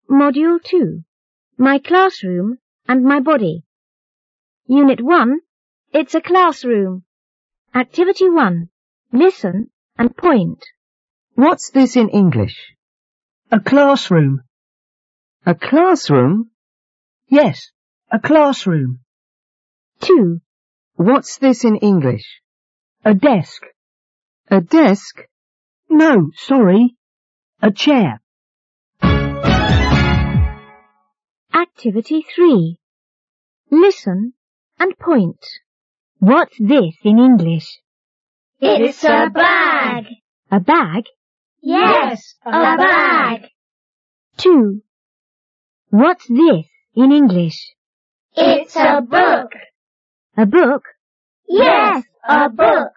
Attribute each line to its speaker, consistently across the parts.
Speaker 1: Module 2. My classroom and my body. Unit 1. It's a classroom. Activity 1. Listen and point.
Speaker 2: What's this in English?
Speaker 3: A classroom.
Speaker 2: A classroom?
Speaker 3: Yes, a classroom.
Speaker 1: 2.
Speaker 2: What's this in English?
Speaker 3: A desk.
Speaker 2: A desk?
Speaker 3: No, sorry. A chair.
Speaker 1: Activity 3. Listen and point. What's this in English?
Speaker 4: It's a bag.
Speaker 1: A bag?
Speaker 4: Yes, a bag.
Speaker 1: 2. What's this in English?
Speaker 4: It's a book.
Speaker 1: A book?
Speaker 4: Yes, a book.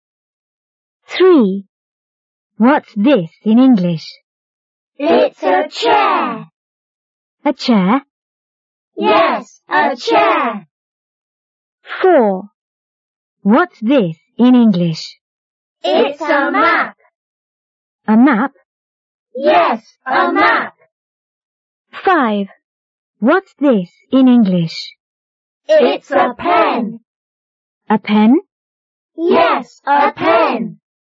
Speaker 1: 3. What's this in English?
Speaker 4: It's a chair.
Speaker 1: A chair?
Speaker 4: Yes, a chair.
Speaker 1: 4. What's this in English?
Speaker 4: It's a map.
Speaker 1: A map?
Speaker 4: Yes, a map.
Speaker 1: 5. What's this in English?
Speaker 4: It's a pen.
Speaker 1: A pen?
Speaker 4: Yes, a pen.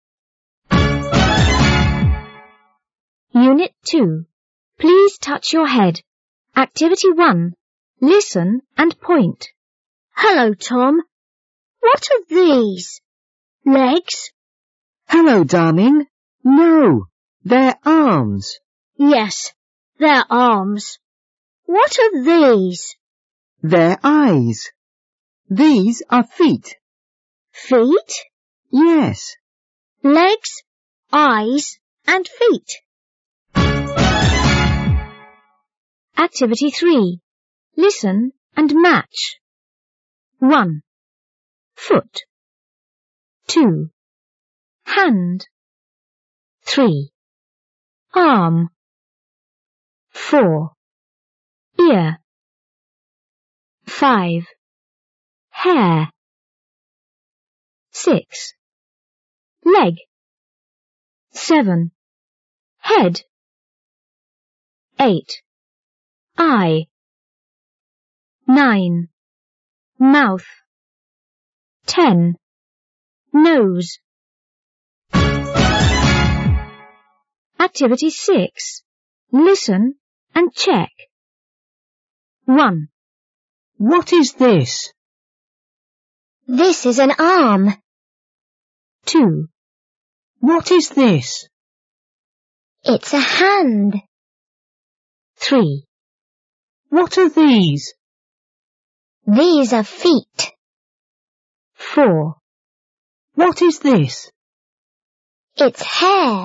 Speaker 1: Unit 2. Please touch your head. Activity 1. Listen and point. Hello, Tom. What are these? Legs?
Speaker 2: Hello, darling. No, they're arms.
Speaker 1: Yes, they're arms. What are these?
Speaker 2: They're eyes. These are feet.
Speaker 1: Feet?
Speaker 2: Yes.
Speaker 1: Legs, eyes, and feet. Activity 3. Listen and match. 1. Foot. 2. Hand. 3. Arm. 4. Ear. 5. Hair. 6. Leg. 7. Head. 8. Eye. 9. Mouth. 10. Nose. Activity 6. Listen and check. 1.
Speaker 3: What is this?
Speaker 4: This is an arm.
Speaker 1: 2.
Speaker 3: What is this?
Speaker 4: It's a hand.
Speaker 1: 3.
Speaker 3: What are these?
Speaker 4: These are feet.
Speaker 1: 4.
Speaker 3: What is this?
Speaker 4: It's hair.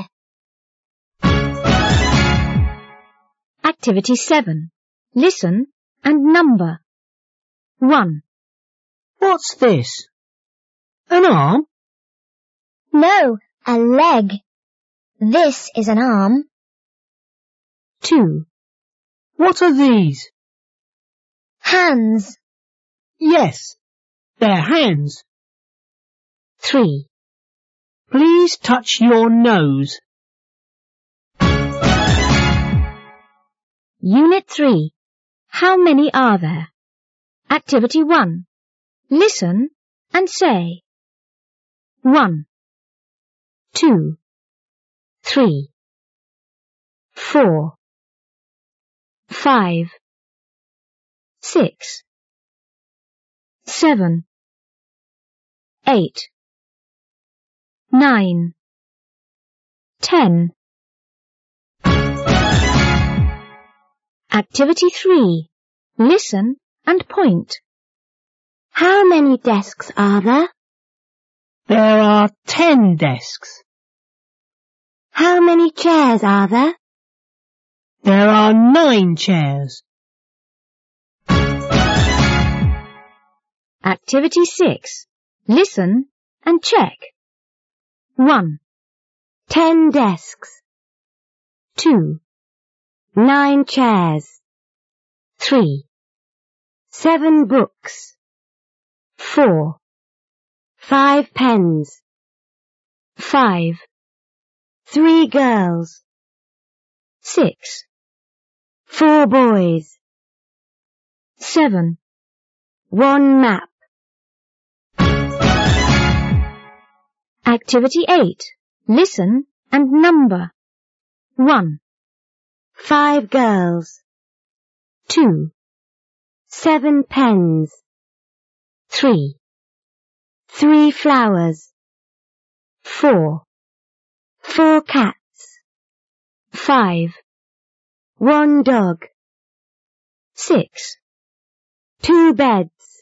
Speaker 1: Activity 7. Listen and number. 1.
Speaker 3: What's this? An arm?
Speaker 4: No, a leg. This is an arm.
Speaker 1: 2.
Speaker 3: What are these?
Speaker 4: Hands.
Speaker 3: Yes, they're hands.
Speaker 1: 3.
Speaker 3: Please touch your nose.
Speaker 1: Unit 3. How many are there? Activity 1. Listen and say. 1. 2. 3. 4. 5. 6. 7. 8. 9. 10. Activity 3. Listen and point.
Speaker 4: How many desks are there?
Speaker 3: There are 10 desks.
Speaker 4: How many chairs are there?
Speaker 3: There are 9 chairs.
Speaker 1: Activity 6. Listen and check. 1.
Speaker 4: 10 desks.
Speaker 1: 2.
Speaker 4: 9 chairs.
Speaker 1: 3.
Speaker 4: 7 books.
Speaker 1: 4.
Speaker 4: 5 pens.
Speaker 1: 5.
Speaker 4: 3 girls.
Speaker 1: 6.
Speaker 4: 4 4 boys.
Speaker 1: 7.
Speaker 4: 1 map.
Speaker 1: Activity 8. Listen and number. 1,
Speaker 4: 5 girls.
Speaker 1: 2,
Speaker 4: 7 pens.
Speaker 1: 3,
Speaker 4: 3 flowers.
Speaker 1: 4,
Speaker 4: 4 cats.
Speaker 1: 5,
Speaker 4: 1 dog.
Speaker 1: 6,
Speaker 4: 2 beds.